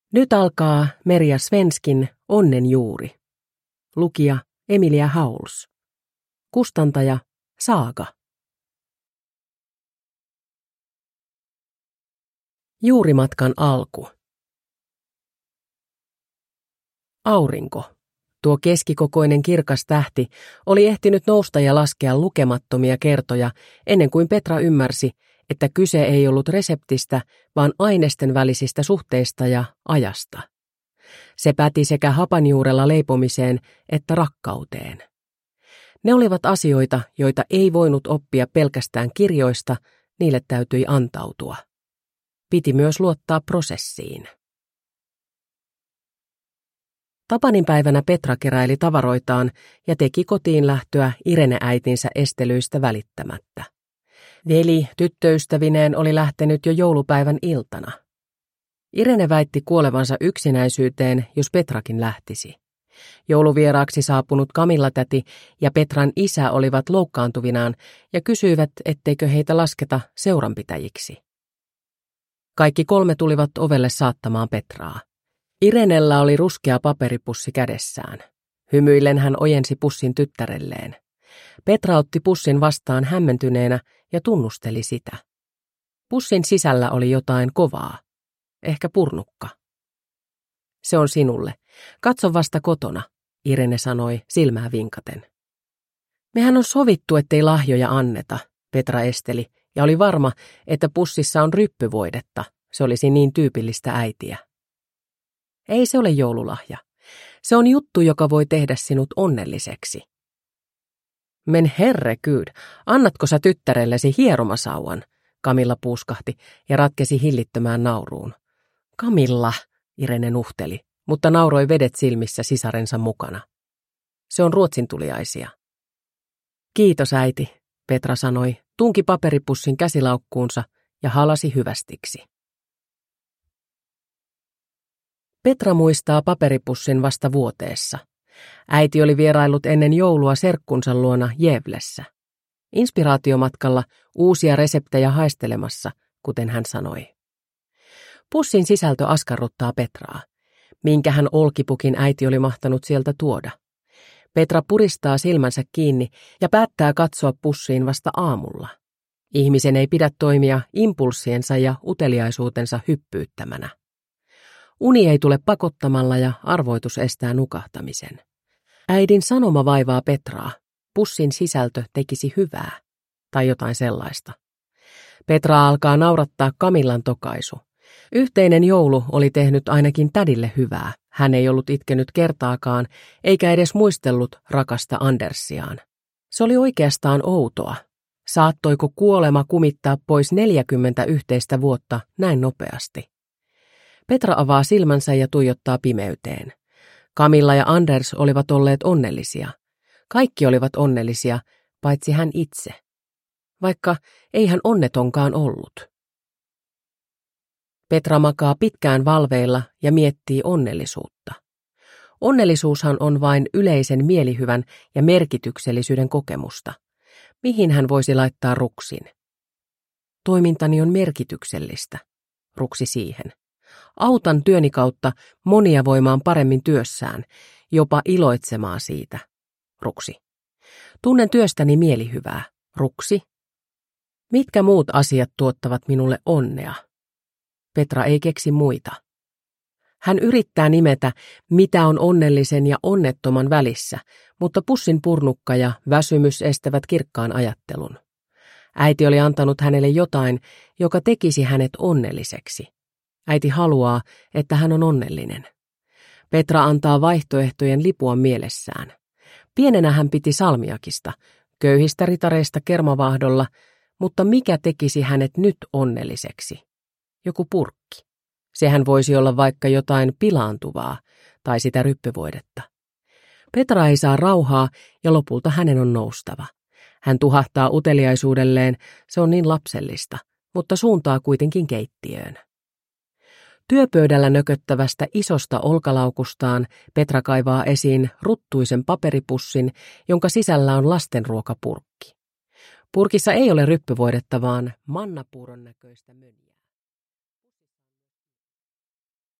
Nyt alkaa Merja Svenskin Onnen juuri. Lukija Emilia Hauls. Kustantaja Saaga. Juurimatkan alku. Aurinko, tuo keskikokoinen kirkas tähti, oli ehtinyt nousta ja laskea lukemattomia kertoja ennen kuin Petra ymmärsi, että kyse ei ollut reseptistä, vaan ainesten välisistä suhteista ja ajasta. Se päti sekä hapanjuurella leipomiseen että rakkauteen. Ne olivat asioita, joita ei voinut oppia pelkästään kirjoista, niille täytyi antautua. Piti myös luottaa prosessiin. Tapaninpäivänä Petra keräili tavaroitaan ja teki kotiin lähtöä Irene-äitinsä estelyistä välittämättä. Veli tyttöystävineen oli lähtenyt jo joulupäivän iltana. Irene väitti kuolevansa yksinäisyyteen, jos Petrakin lähtisi. Jouluvieraaksi saapunut Camilla-täti ja Petran isä olivat loukkaantuvinaan ja kysyivät, etteikö heitä lasketa seuranpitäjiksi. Kaikki kolme tulivat ovelle saattamaan Petraa. Irenellä oli ruskea paperipussi kädessään. Hymyillen hän ojensi pussin tyttärelleen. Petra otti pussin vastaan hämmentyneenä ja tunnusteli sitä. Pussin sisällä oli jotain kovaa. Ehkä purnukka. Se on sinulle. Katso vasta kotona, Irene sanoi silmää vinkaten. Mehän on sovittu, ettei lahjoja anneta, Petra esteli, ja oli varma, että pussissa on ryppyvoidetta. Se olisi niin tyypillistä äitiä. Ei se ole joululahja. Se on juttu, joka voi tehdä sinut onnelliseksi. Men herregud, annatko sä tyttärellesi hieromasauvan? Camilla puuskahti ja ratkesi hillittömään nauruun. Camilla, Irene nuhteli, mutta nauroi vedet silmissä sisarensa mukana. Se on ruotsintuliaisia. Kiitos äiti, Petra sanoi, tunki paperipussin käsilaukkuunsa ja halasi hyvästiksi. Petra muistaa paperipussin vasta vuoteessa. Äiti oli vieraillut ennen joulua serkkunsa luona Gävlessä. Inspiraatiomatkalla uusia reseptejä haistelemassa, kuten hän sanoi. Pussin sisältö askarruttaa Petraa. Minkähän olkipukin äiti oli mahtanut sieltä tuoda. Petra puristaa silmänsä kiinni ja päättää katsoa pussiin vasta aamulla. Ihmisen ei pidä toimia impulssiensa ja uteliaisuutensa hyppyyttämänä. Uni ei tule pakottamalla ja arvoitus estää nukahtamisen. Äidin sanoma vaivaa Petraa. Pussin sisältö tekisi hyvää. Tai jotain sellaista. Petraa alkaa naurattaa Camillan tokaisu. Yhteinen joulu oli tehnyt ainakin tädille hyvää. Hän ei ollut itkenyt kertaakaan, eikä edes muistellut rakasta Andersiaan. Se oli oikeastaan outoa. Saattoiko kuolema kumittaa pois 40 yhteistä vuotta näin nopeasti? Petra avaa silmänsä ja tuijottaa pimeyteen. Camilla ja Anders olivat olleet onnellisia. Kaikki olivat onnellisia, paitsi hän itse. Vaikka ei hän onnetonkaan ollut. Petra makaa pitkään valveilla ja miettii onnellisuutta. Onnellisuushan on vain yleisen mielihyvän ja merkityksellisyyden kokemusta. Mihin hän voisi laittaa ruksin? Toimintani on merkityksellistä, ruksi siihen. Autan työni kautta monia voimaan paremmin työssään, jopa iloitsemaan siitä, ruksi. Tunnen työstäni mielihyvää, ruksi. Mitkä muut asiat tuottavat minulle onnea? Petra ei keksi muita. Hän yrittää nimetä, mitä on onnellisen ja onnettoman välissä, mutta pussin purnukka ja väsymys estävät kirkkaan ajattelun. Äiti oli antanut hänelle jotain, joka tekisi hänet onnelliseksi. Äiti haluaa, että hän on onnellinen. Petra antaa vaihtoehtojen lipua mielessään. Pienenä hän piti salmiakista, köyhistä ritareista kermavahdolla, mutta mikä tekisi hänet nyt onnelliseksi? Joku purkki. Sehän voisi olla vaikka jotain pilaantuvaa tai sitä ryppyvoidetta. Petra ei saa rauhaa ja lopulta hänen on noustava. Hän tuhahtaa uteliaisuudelleen, se on niin lapsellista, mutta suuntaa kuitenkin keittiöön. Työpöydällä nököttävästä isosta olkalaukustaan Petra kaivaa esiin ruttuisen paperipussin, jonka sisällä on lastenruokapurkki. Purkissa ei ole ryppyvoidetta, vaan mannapuuron näköistä möniä.